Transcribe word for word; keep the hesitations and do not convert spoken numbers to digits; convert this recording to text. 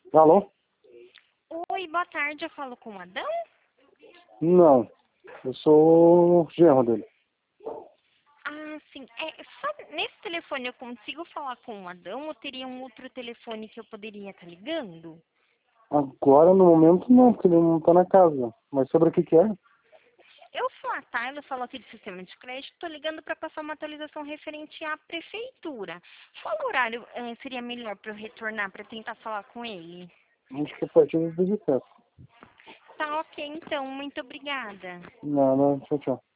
Alô? Oi, boa tarde, eu falo com o Adão? Não, eu sou o genro dele. Ah, sim. É, só nesse telefone eu consigo falar com o Adão ou teria um outro telefone que eu poderia estar ligando? Agora, no momento, não, porque ele não tá na casa. Mas sobre o que que é? Eu sou a Tayla, falo aqui do sistema de crédito, estou ligando para passar uma atualização referente à prefeitura. Qual horário eh, seria melhor para eu retornar para tentar falar com ele? Acho que é a partir das dezessete. Tá ok, então. Muito obrigada. Nada, tchau, tchau.